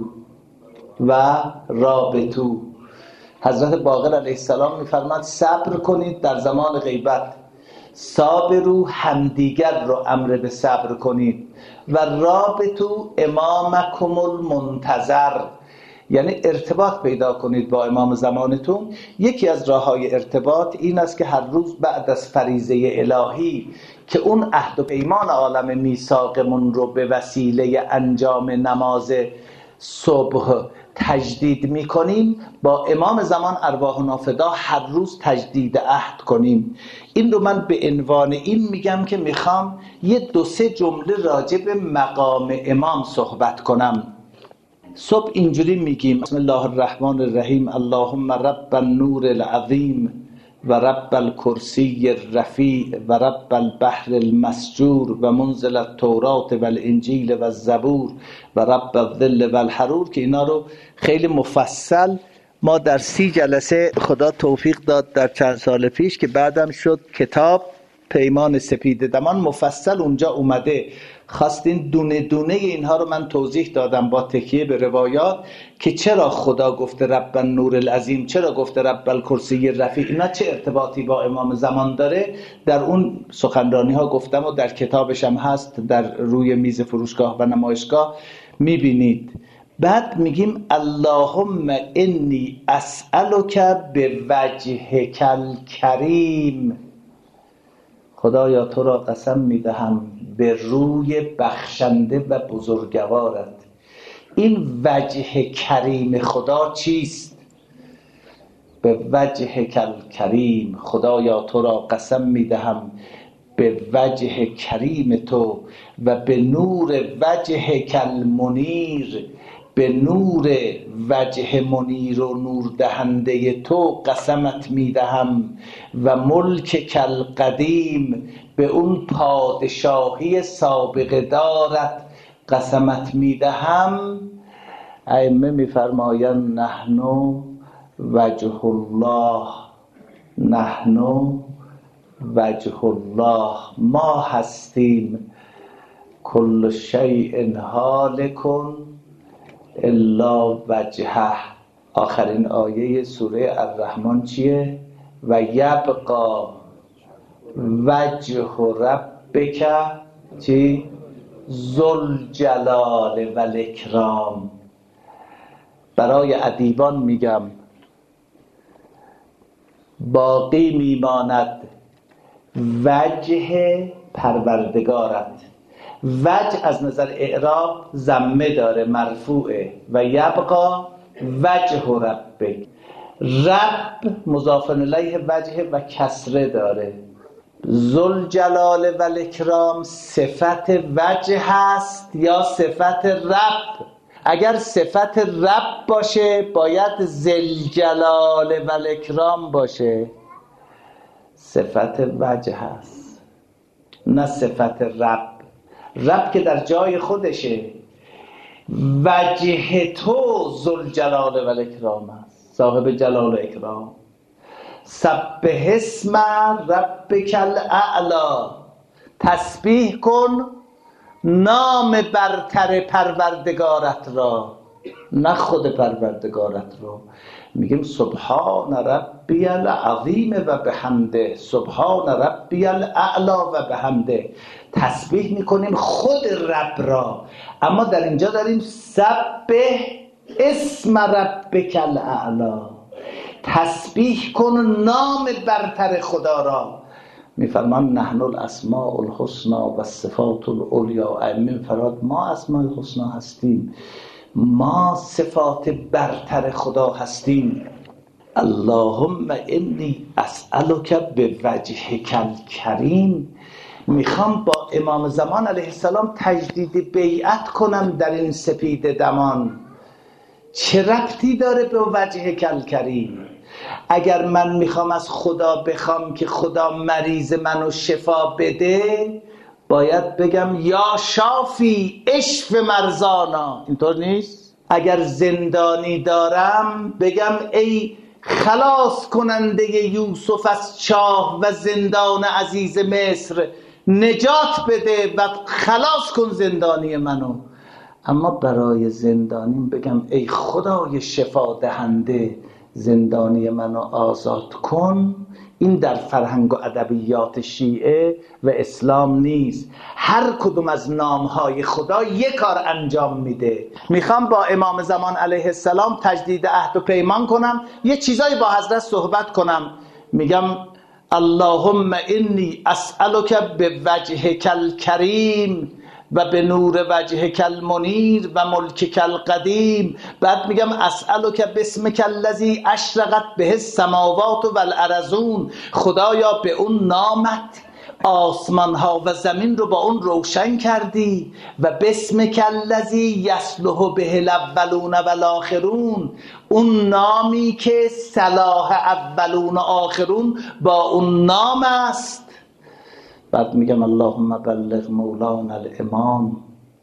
و رابطوا. حضرت باقر علیه السلام میفرماد صبر کنید در زمان غیبت، صابروا همدیگر رو امر به صبر کنید، و رابطوا امامکم المنتظر، یعنی ارتباط پیدا کنید با امام زمانتون. یکی از راه‌های ارتباط این است که هر روز بعد از فریضه الهی که اون عهد و پیمان عالم میثاقمون رو به وسیله انجام نماز صبح تجدید میکنیم، با امام زمان ارواحنا فدا هر روز تجدید عهد کنیم. این رو من به عنوان این میگم که میخوام یه دو سه جمله راجع به مقام امام صحبت کنم. صبح اینجوری میگیم بسم الله الرحمن الرحیم اللهم رب النور العظیم و رب الکرسی الرفیع و رب البحر المسجور و منزل التورات و الانجیل و الزبور و رب الظل و الحرور، که اینا رو خیلی مفصل ما در سی جلسه خدا توفیق داد در چند سال پیش که بعدم شد کتاب پیمان سپید دمان، مفصل اونجا اومده. خواستین دونه دونه اینها رو من توضیح دادم با تکیه به روایات که چرا خدا گفته رب النور العظیم، چرا گفته رب الکرسی رفیع، اینا چه ارتباطی با امام زمان داره. در اون سخنرانی ها گفتم و در کتابش هم هست در روی میز فروشگاه و نمایشگاه میبینید. بعد میگیم اللهم انی اسألک بوجهک الکریم، خدایا تو را قسم میدهم به روی بخشنده و بزرگوارت. این وجه کریم خدا چیست؟ به وجه کریم، خدایا تو را قسم میدهم به وجه کریم تو و به نور وجه کل منیر، به نور وجه منیر و نور دهنده تو قسمت میدهم و ملک کل قدیم، به اون پادشاهی سابقه دارت قسمت میدهم. ائمه میفرمایند نحنو وجه الله، نحنو وجه الله، ما هستیم کل شیء هالک الا وجهه. آخرین آیه سوره الرحمن چیه؟ و یبقا وجه ربک چی؟ ذوالجلال و الاکرام. برای ادیبان میگم باقی میماند وجه پروردگارت. وجه از نظر اعراب ضمه داره مرفوعه، و یبقا وجه ربک، رب مضاف الیه وجه و کسره داره. ذوالجلال و الاکرام صفت وجه هست یا صفت رب؟ اگر صفت رب باشه باید ذوالجلال و الاکرام باشه. صفت وجه هست نه صفت رب. رب که در جای خودشه، وجه تو ذوالجلال و الاکرام است، صاحب جلال و اکرام. سبح اسم ربک الاعلی، تسبیح کن نام برتر پروردگارت را، نه خود پروردگارت را. میگیم سبحان ربی العظیم و بحمده، سبحان ربی الاعلی و بحمده. تسبیح میکنیم خود رب را، اما در اینجا داریم سبح اسم ربک الاعلی، تسبیح کن نام برتر خدا را. میفرمان نحن الاسماء الحسنى و الصفات العلیا. ائمه فراد ما اسماء الحسنى هستیم، ما صفات برتر خدا هستیم. اللهم انی اسألک بوجهک الکریم، میخوام با امام زمان علیه السلام تجدید بیعت کنم در این سپید دمان. چه ربطی داره به وجه کل کریم؟ اگر من میخوام از خدا بخوام که خدا مریض منو شفا بده، باید بگم یا شافی اشف مرزانا. اینطور نیست؟ اگر زندانی دارم بگم ای خلاص کننده یوسف از چاه و زندان عزیز مصر، نجات بده و خلاص کن زندانی منو. اما برای زندانیم بگم ای خدای شفا دهنده، زندانی منو آزاد کن. این در فرهنگ و ادبیات شیعه و اسلام نیست. هر کدوم از نامهای خدا یک کار انجام میده. میخوام با امام زمان علیه السلام تجدید عهد و پیمان کنم، یه چیزایی با حضرت صحبت کنم. میگم اللهم انی اسألک بوجهک الکریم و به نور وجهک المنیر و ملکک القدیم. بعد میگم اسألک باسمک الذی اشرقت به السماوات والارضون. خدایا به اون نامت آسمان ها و زمین رو با اون روشن کردی. و باسمک الذی یصلح به الاولون والآخرون، اون نامی که صلاح اولون و آخرون با اون نام است. بعد میگم اللهم بلغ مولانا الامام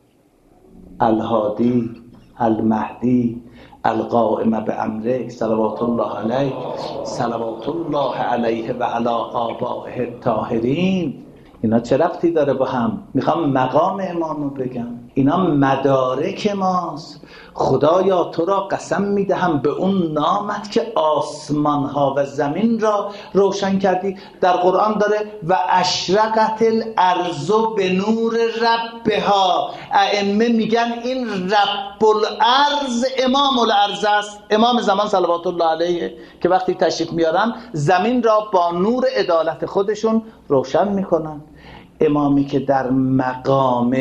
الهادی المهدی القائم بامره صلوات الله علیه صلوات الله علیه و علی آبائه الطاهرین. اینا چه ربطی داره با هم؟ میخوام مقام امامو بگم. اینا مدارک ماست. خدایا تو را قسم میدهم به اون نامت که آسمان ها و زمین را روشن کردی. در قرآن داره و اشرقت الارض به نور ربها. ائمه میگن این رب الارض امام الارض است. امام زمان صلوات الله علیه که وقتی تشریف میارن زمین را با نور عدالت خودشون روشن میکنن. امامی که در مقام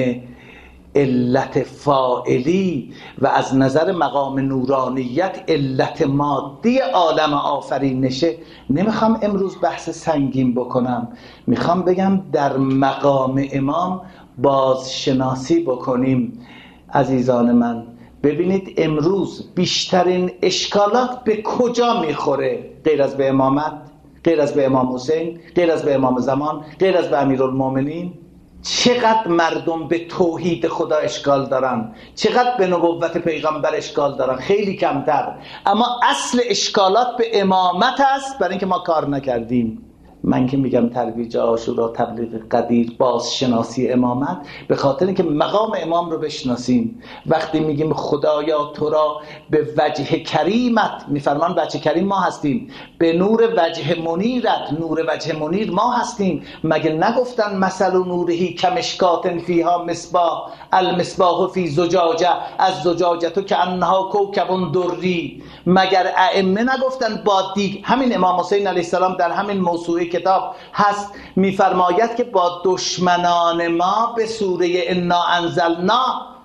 علت فاعلی و از نظر مقام نورانیت علت مادی عالم آفرینشه. نمیخوام امروز بحث سنگین بکنم، میخوام بگم در مقام امام بازشناسی بکنیم. عزیزان من ببینید امروز بیشترین اشکالات به کجا میخوره؟ غیر از به امامت، غیر از به امام حسین، غیر از به امام زمان، غیر از به امیرالمومنین. چقدر مردم به توحید خدا اشکال دارن، چقدر به نبوت پیغمبر اشکال دارن؟ خیلی کمتر. اما اصل اشکالات به امامت است، برای اینکه ما کار نکردیم. من که میگم ترویج عاشورا، تبلیغ قدیر، بازشناسی امامت، به خاطر اینکه مقام امام رو بشناسیم. وقتی میگیم خدایا تو را به وجه کریمت، میفرمان وجه کریم ما هستیم، به نور وجه منیرت، نور وجه منیر ما هستیم. مگه نگفتن مثل نورهی کمشکات فیها مصباح، المصباح فی زجاجه از زجاجه تو که انها کوکب دری؟ مگر ائمه نگفتن با دیگ؟ همین امام حسین علیه السلام در همین موسوعه کتاب هست میفرماید که با دشمنان ما به سوره انا انزلنا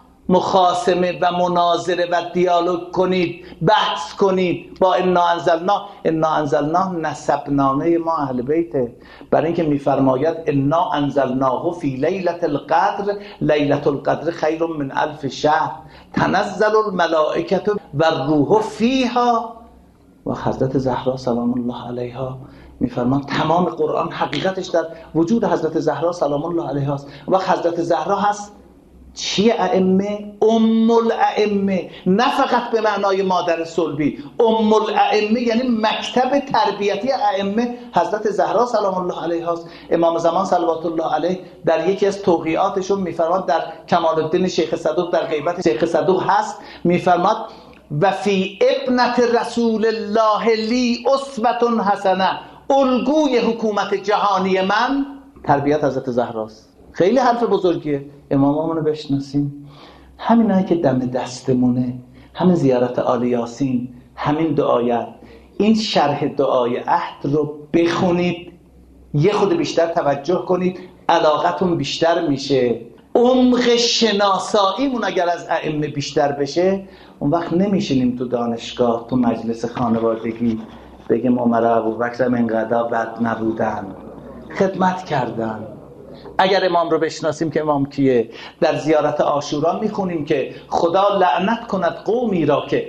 مخاصمه و مناظره و دیالوگ کنید، بحث کنید. با انا انزلنا، انا انزلنا نسبنامه ما اهل بیته، برای اینکه میفرماید انا انزلناه فی لیلة القدر، لیلة القدر خیر من الف شهر تنزل الملائکه و الروح فیها. و حضرت زهرا سلام الله علیها میفرمان تمام قرآن حقیقتش در وجود حضرت زهرا سلام الله علیها است. و حضرت زهرا هست چیه؟ ائمه، ام الائمه، نه فقط به معنای مادر صلبی. ام الائمه یعنی مکتب تربیتی ائمه حضرت زهرا سلام الله علیها است. امام زمان صلوات الله علیه در یکی از توقیعاتشون میفرماد، در کمال الدین شیخ صدوق در غیبت شیخ صدوق هست، میفرماد و فی ابنت رسول الله لی اسوة حسنه، الگوی حکومت جهانی من تربیت حضرت زهراست. خیلی حرف بزرگیه. امامامونو بشناسیم. همینایی که دم دستمونه، همین زیارت آل یاسین، همین دعایت، این شرح دعای عهد رو بخونید، یه خود بیشتر توجه کنید، علاقتون بیشتر میشه. عمق شناساییمون اگر از ائمه بیشتر بشه، اون وقت نمیشینیم تو دانشگاه، تو مجلس خانوادگی بگیم عمر ابوبکر اینقدر بد نبودن، خدمت کردن. اگر امام رو بشناسیم که امام کیه. در زیارت عاشورا میخونیم که خدا لعنت کند قومی را که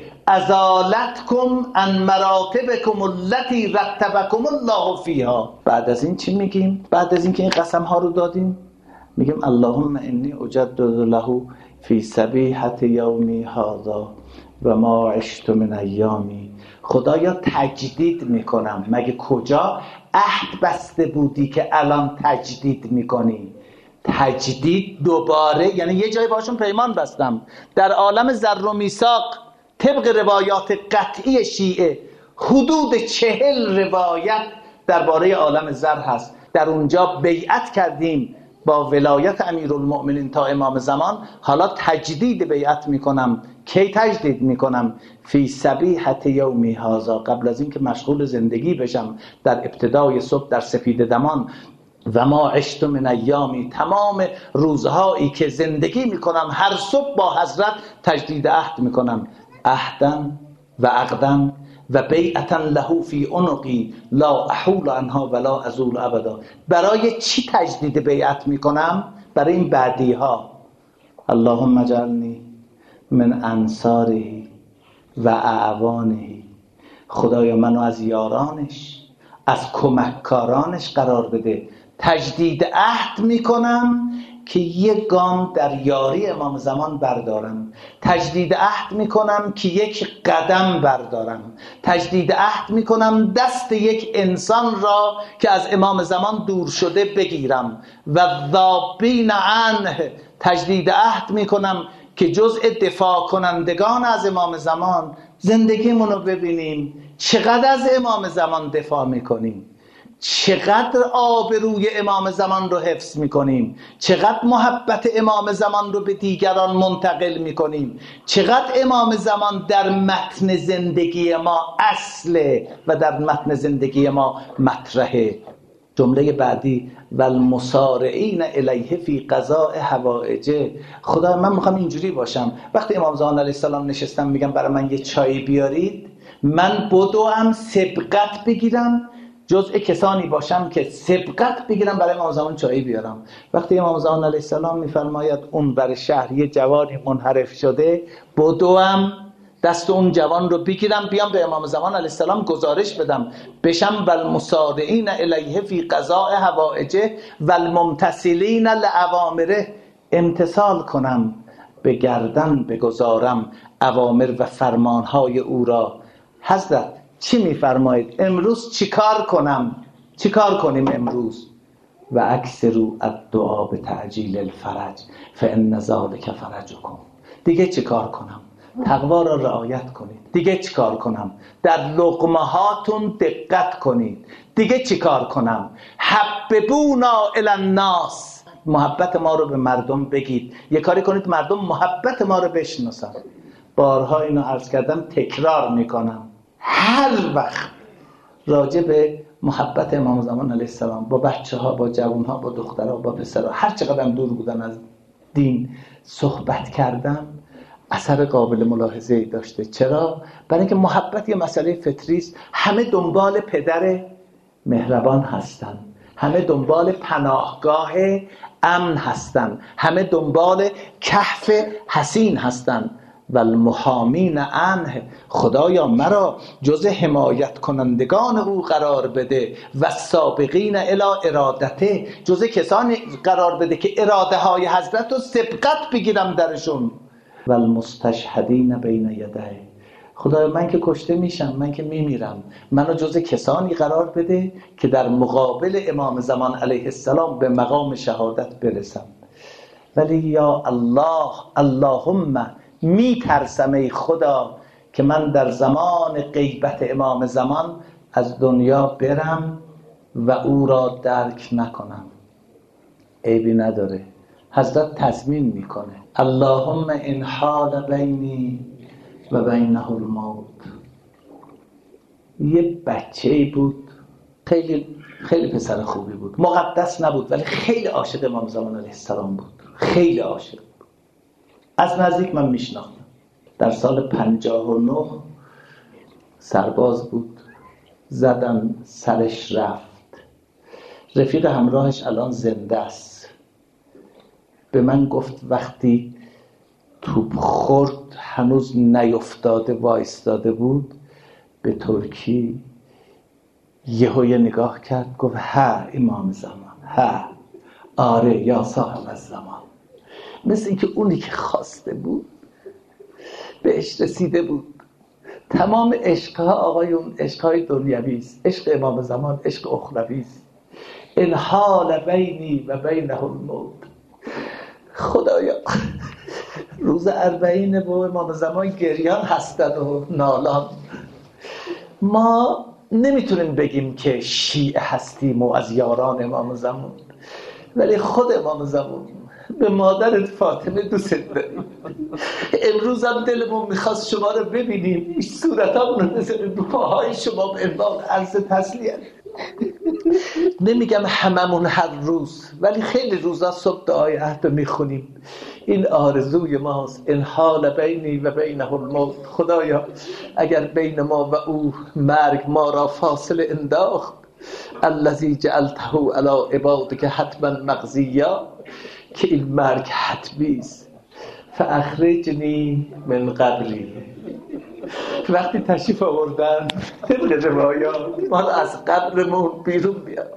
ازالتکم عن مراتبکم التي رتبکم الله فیها. بعد از این چی میگیم؟ بعد از این که این قسم ها رو دادیم میگیم اللهم انی اجدد له فی صبیحة یومی هذا و ما عشت من ایامی. خدایا تجدید میکنم. مگه کجا عهد بسته بودی که الان تجدید میکنی؟ تجدید دوباره یعنی یه جای باشون پیمان بستم. در عالم ذر و میثاق طبق روایات قطعی شیعه حدود چهل روایت درباره عالم ذر هست. در اونجا بیعت کردیم با ولایت امیرالمؤمنین تا امام زمان. حالا تجدید بیعت میکنم. کی تجدید میکنم؟ فی صبیحة یومی هذا، قبل از اینکه مشغول زندگی بشم در ابتدای صبح در سفید دمان. و ما عشت من ایامی، تمام روزهایی که زندگی میکنم هر صبح با حضرت تجدید عهد میکنم. عهدا و عقدا و بیعتا له فی عنقی لا احول عنها ولا ازول ابدا. برای چی تجدید بیعت میکنم؟ برای این بعدی ها. اللهم اجعلنی من انصاره و اعوانه. خدایا منو از یارانش، از کمککارانش قرار بده. تجدید عهد میکنم که یک گام در یاری امام زمان بردارم. تجدید عهد میکنم که یک قدم بردارم. تجدید عهد میکنم دست یک انسان را که از امام زمان دور شده بگیرم. و ذابین عنه، تجدید عهد میکنم که جزء دفاع کنندگان از امام زمان زندگیمون رو ببینیم چقدر از امام زمان دفاع میکنیم، چقدر آبروی امام زمان رو حفظ میکنیم، چقدر محبت امام زمان رو به دیگران منتقل میکنیم، چقدر امام زمان در متن زندگی ما اصله و در متن زندگی ما مطرحه. جمله بعدی و المسارعین الیه فی قضاء حوائجه. خدا من میخوام اینجوری باشم وقتی امام زمان علیه السلام نشستم میگم برای من یه چای بیارید، من بدوم سبقت بگیرم، جزء کسانی باشم که سبقت بگیرم برای امام زمان چای بیارم. وقتی امام زمان علیه السلام میفرماید اون بر شهر یه جوانی منحرف شده، بدوم دست اون جوان رو بگیرم بیام به امام زمان علیه السلام گزارش بدم، بشم والمسارعین الیه فی قضاء حوائجه والممتثلین لأوامره، امتثال کنم، به گردن بگذارم اوامر و فرمانهای او را. حضرت چی میفرمایید؟ امروز چیکار کنم؟ چیکار کنیم امروز؟ و اکثروا الدعاء بتعجیل الفرج فان ذلک فرجکم. دیگه چیکار کنم؟ تقوا را رعایت کنید. دیگه چیکار کنم؟ در لقمه هاتون دقت کنید. دیگه چیکار کنم؟ حببونا الی الناس، محبت ما رو به مردم بگید. یه کاری کنید مردم محبت ما رو بشناسن. بارها اینو عرض کردم، تکرار میکنم، هر وقت راجع به محبت امام زمان علیه السلام با بچه ها، با جوان ها، با دخترها، با پسرها، هر چقدر دور بودن از دین صحبت کردم، اثر قابل ملاحظه‌ای داشته. چرا؟ برای اینکه محبت یه مسئله فطری است. همه دنبال پدر مهربان هستن، همه دنبال پناهگاه امن هستن، همه دنبال کهف حصین هستن. و المحامین عنه، خدایا مرا جز حمایت کنندگان او قرار بده. و سابقین الی ارادته، جز کسانی قرار بده که اراده های حضرت رو سبقت بگیرم درشون. و المستشهدین بین یدیه، خدایا من که کشته میشم، من که میمیرم، منو جز کسانی قرار بده که در مقابل امام زمان علیه السلام به مقام شهادت برسم. ولی یا الله، اللهم میترسم ای خدا که من در زمان غیبت امام زمان از دنیا برم و او را درک نکنم. عیبی نداره، حضرت تضمین میکنه اللهم ان حال بینی و بینه الموت. یه بچه‌ای بود، خیلی خیلی پسر خوبی بود، مقدس نبود ولی خیلی عاشق امام زمان علیه السلام بود، خیلی عاشق. از نزدیک من میشناختم. در سال پنجاه و نه سرباز بود، زدن سرش رفت. رفیق همراهش الان زنده است. به من گفت وقتی توپ خورد هنوز نیفتاده وایستاده بود به ترکی، یهو یه نگاه کرد گفت ها امام زمان، ها آره یا صاحب الزمان. مثل اینکه اونی که خواسته بود بهش رسیده بود. تمام عشقها آقایون عشقهای دنیوی است. عشق امام زمان عشق اخروی است. ان حال بینی و بینه الموت. خدایا روز اربعین با امام زمان گریان هستن و نالان. ما نمیتونیم بگیم که شیعه هستیم و از یاران امام زمان، ولی خود امام زمان به مادرت فاطمه دوست داریم. امروز هم دلمون میخواست شما رو ببینیم، صورتامون رو بذاریم رو پاهای شما به عنوان عرض تسلیت. نمیگم هممون هر روز، ولی خیلی روزا صبح دعای عهد میخونیم. این آرزوی ماست. ان حال بینی و بینه الموت. خدایا اگر بین ما و او مرگ ما را فاصله انداخت، الذی جعلته علی عبادک حتما مقضیا، که این مرگ حتمی است، فاخرجنی من قبلی. وقتی تشریف آوردن طبق روایات ما از قبرمون بیرون بیاد،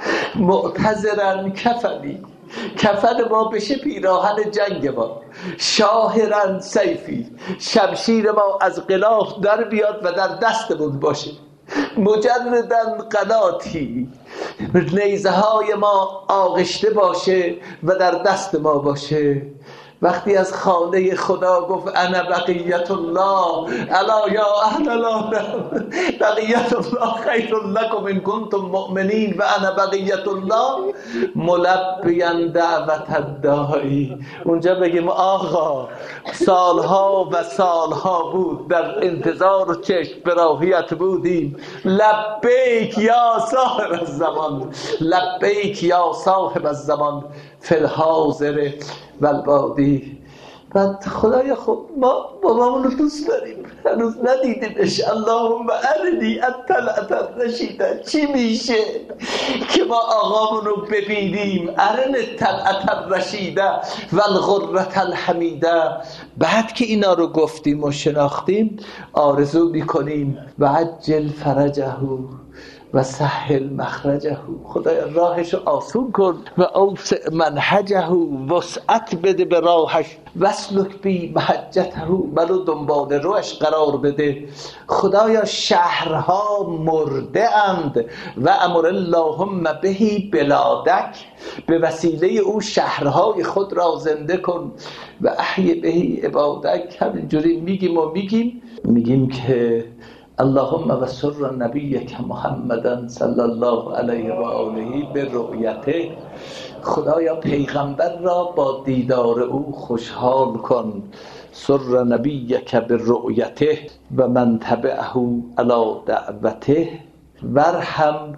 معتذرن کفنی، کفن ما بشه پیراهن جنگ ما، شاهرن سیفی، شمشیر ما از غلاف در بیاد و در دستمون باشه، مجردن قناتی، نیزه های ما آغشته باشه و در دست ما باشه. وقتی از خانه خدا گفت انا بقیت الله الا یا اهل العالم بقیت الله خیر لکم ان کنتم مؤمنین و انا بقیت الله ملبیا دعوت الداعی. اونجا بگیم آقا سالها و سالها بود در انتظار و چشم براهیت بودیم، لبیک یا صاحب الزمان، لبیک یا صاحب الزمان فی الحاضر والبادی. بعد خدایا خب ما بابامون رو دوست داریم، هنوز ندیدیمش. اللهم ارنی الطلعة الرشیده. چی میشه که ما آقامون رو ببینیم؟ ارن الطلعة الرشیده والغرة الحمیده. بعد که اینا رو گفتیم و شناختیم آرزو میکنیم و عجل فرجه و سهل مخرجه. خدایا راهش رو آسون کن و اوسع منهجه، وسعت بده به راهش، وسلک بی محجته، منو دنبال روش قرار بده. خدایا شهرها مرده اند و امر اللهم بهی بلادک، به وسیله او شهرهای خود را زنده کن و احی بهی عبادک. همینجوری میگیم و میگیم میگیم که اللهم وسر نبیک محمدا صلی الله علیه و آله به رؤیته. خدایا پیغمبر را با دیدار او خوشحال کن. سر نبیک به رؤیته و من تبعه علی دعوته ورحم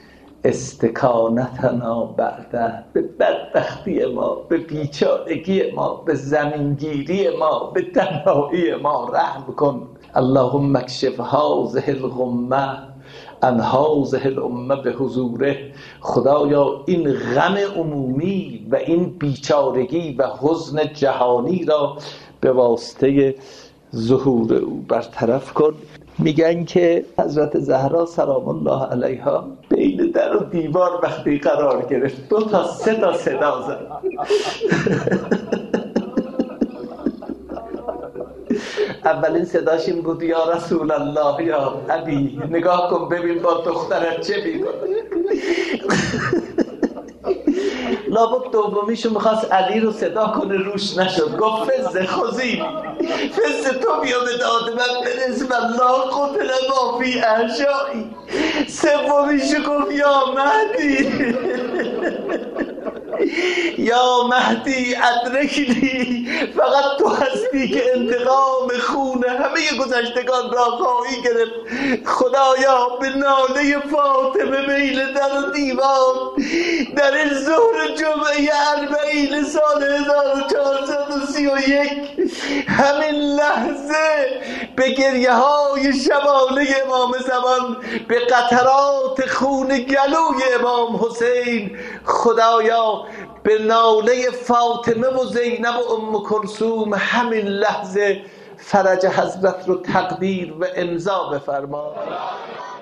استکانتنا بعده. به بدبختی ما، به بیچارگی ما، به زمینگیری ما، به تنهایی ما رحم کن. اللهم اکشف هذه الغمه عن هذه الامه به حضوره. خدایا این غم عمومی و این بیچارگی و حزن جهانی را به واسطه ظهور او برطرف کن. میگن که حضرت زهرا سلام الله علیها بین در و دیوار وقتی قرار گرفت دو تا سه تا صدا زد. اولین صداش این بود یا رسول الله یا ابی، نگاه کن ببین با دخترت چه میکنه. لابد دومیشو میخواست علی رو صدا کنه، روش نشد، گفت فز خوزی، فز تو بیا به داد من برس والله قتل ما فی احشایی. سومیشو گفت یا مهدی یا مهدی ادرکنی، فقط تو هستی که انتقام خون همه گذشتگان را خواهی گرفت. خدایا به ناله فاطمه میل در و دیوار در این ظهر جمعه اربعین سال هزار و چهارصد و سی و یک همین لحظه به گریه های شبانه امام زمان، به قطرات خون گلوی امام حسین، خدایا به ناله فاطمه و زینب و ام کلثوم همین لحظه فرج حضرت رو تقدیر و امضا بفرما.